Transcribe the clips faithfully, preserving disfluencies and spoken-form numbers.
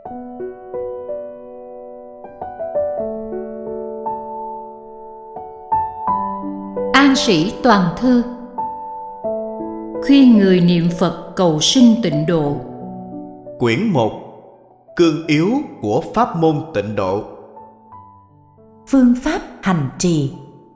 An Sĩ Toàn Thư khuyên người niệm Phật cầu sinh tịnh độ. Quyển một. Cương yếu của pháp môn tịnh độ. Phương pháp hành trì.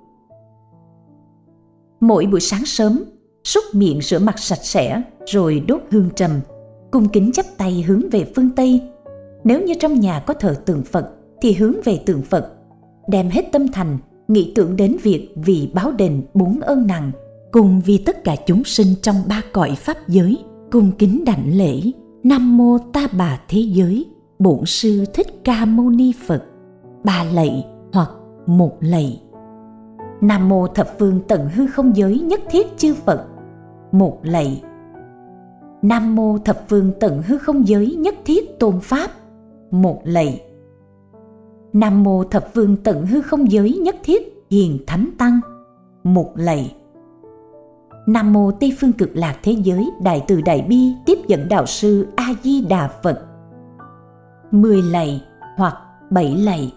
Mỗi buổi sáng sớm, súc miệng rửa mặt sạch sẽ rồi đốt hương trầm, cung kính chắp tay hướng về phương Tây. Nếu như trong nhà có thờ tượng Phật thì hướng về tượng Phật, đem hết tâm thành nghĩ tưởng đến việc vì báo đền bốn ơn nặng, cùng vì tất cả chúng sinh trong ba cõi pháp giới, cung kính đảnh lễ Nam Mô Ta Bà Thế Giới Bổn Sư Thích Ca Mâu Ni Phật, ba lạy hoặc một lạy. Nam Mô Thập Phương Tận Hư Không Giới Nhất Thiết Chư Phật, một lạy. Nam Mô Thập Phương Tận Hư Không Giới Nhất Thiết Tôn Pháp, một lạy. Nam Mô Thập Phương Tận Hư Không Giới Nhất Thiết Hiền Thánh Tăng, một lạy. Nam Mô Tây Phương Cực Lạc Thế Giới Đại Từ Đại Bi Tiếp Dẫn Đạo Sư A Di Đà Phật, mười lạy hoặc bảy lạy.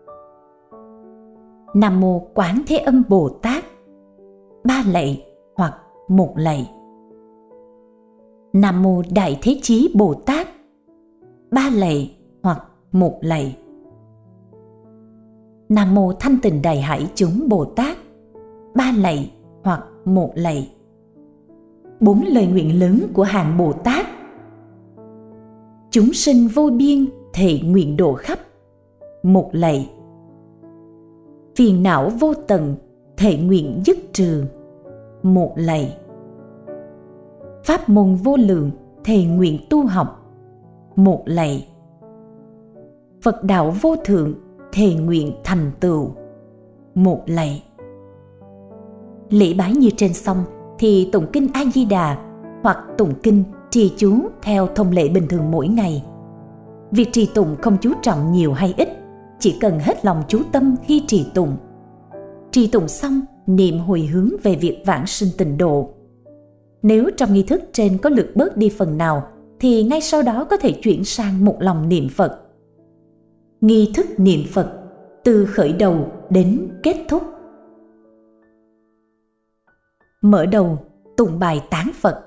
Nam Mô Quán Thế Âm Bồ Tát, ba lạy hoặc một lạy. Nam Mô Đại Thế Chí Bồ Tát, ba lạy hoặc một lạy. Nam Mô Thanh Tịnh Đại Hải Chúng Bồ Tát, ba lạy hoặc một lạy. Bốn lời nguyện lớn của hàng Bồ Tát. Chúng sinh vô biên thệ nguyện độ khắp, một lạy. Phiền não vô tận thệ nguyện dứt trừ, một lạy. Pháp môn vô lượng thệ nguyện tu học, một lạy. Phật đạo vô thượng thệ nguyện thành tựu, một lạy. Lễ bái như trên xong thì tụng kinh A Di Đà hoặc tụng kinh trì chú theo thông lệ bình thường mỗi ngày. Việc trì tụng không chú trọng nhiều hay ít, chỉ cần hết lòng chú tâm khi trì tụng. Trì tụng xong, niệm hồi hướng về việc vãng sinh tịnh độ. Nếu trong nghi thức trên có lược bớt đi phần nào thì ngay sau đó có thể chuyển sang một lòng niệm Phật. Nghi thức niệm Phật từ khởi đầu đến kết thúc. Mở đầu tụng bài tán Phật.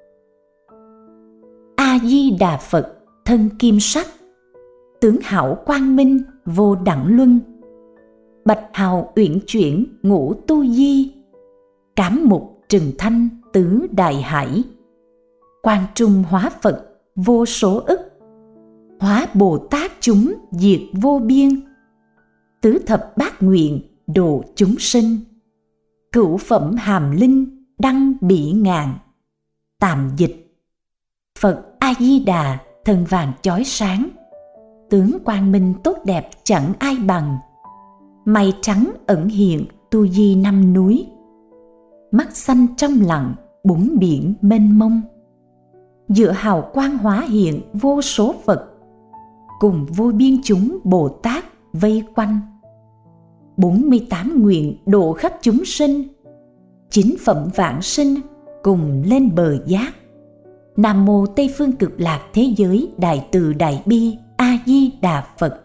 A Di Đà Phật thân kim sắc, tướng hảo quang minh vô đẳng luân, bạch hào uyển chuyển ngũ tu di, cám mục trừng thanh tứ đại hải, quang trung hóa Phật vô số ức, hóa Bồ Tát chúng diệt vô biên, tứ thập bát nguyện độ chúng sinh, cửu phẩm hàm linh đăng bỉ ngàn. Tạm dịch: Phật A Di Đà thân vàng chói sáng, tướng quang minh tốt đẹp chẳng ai bằng, mây trắng ẩn hiện tu di năm núi, mắt xanh trong lặng bốn biển mênh mông, giữa hào quang hóa hiện vô số Phật, cùng vô biên chúng Bồ Tát vây quanh. bốn mươi tám nguyện độ khắp chúng sinh, chín phẩm vãng sinh cùng lên bờ giác. Nam Mô Tây Phương Cực Lạc Thế Giới Đại Từ Đại Bi A Di Đà Phật.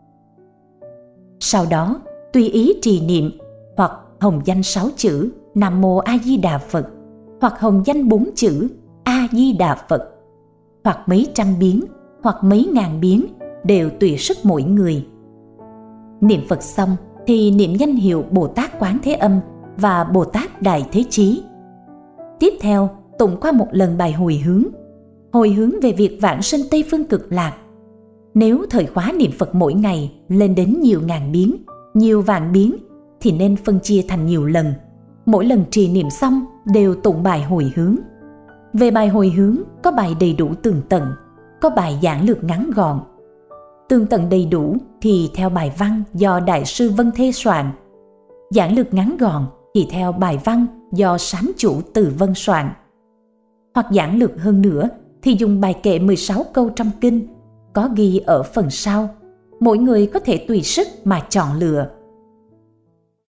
Sau đó tùy ý trì niệm hoặc hồng danh sáu chữ Nam Mô A Di Đà Phật, hoặc hồng danh bốn chữ A Di Đà Phật, hoặc mấy trăm biến hoặc mấy ngàn biến, đều tùy sức mỗi người. Niệm Phật xong thì niệm danh hiệu Bồ Tát Quán Thế Âm và Bồ Tát Đại Thế Chí. Tiếp theo tụng qua một lần bài hồi hướng, hồi hướng về việc vãng sinh Tây Phương Cực Lạc. Nếu thời khóa niệm Phật mỗi ngày lên đến nhiều ngàn biến, nhiều vạn biến thì nên phân chia thành nhiều lần. Mỗi lần trì niệm xong đều tụng bài hồi hướng. Về bài hồi hướng có bài đầy đủ tường tận, có bài giảng lược ngắn gọn. Tường tận đầy đủ thì theo bài văn do Đại sư Vân Thê soạn, giảng lược ngắn gọn thì theo bài văn do Sám Chủ Từ Vân soạn. Hoặc giảng lược hơn nữa thì dùng bài kệ mười sáu câu trong kinh, có ghi ở phần sau. Mỗi người có thể tùy sức mà chọn lựa.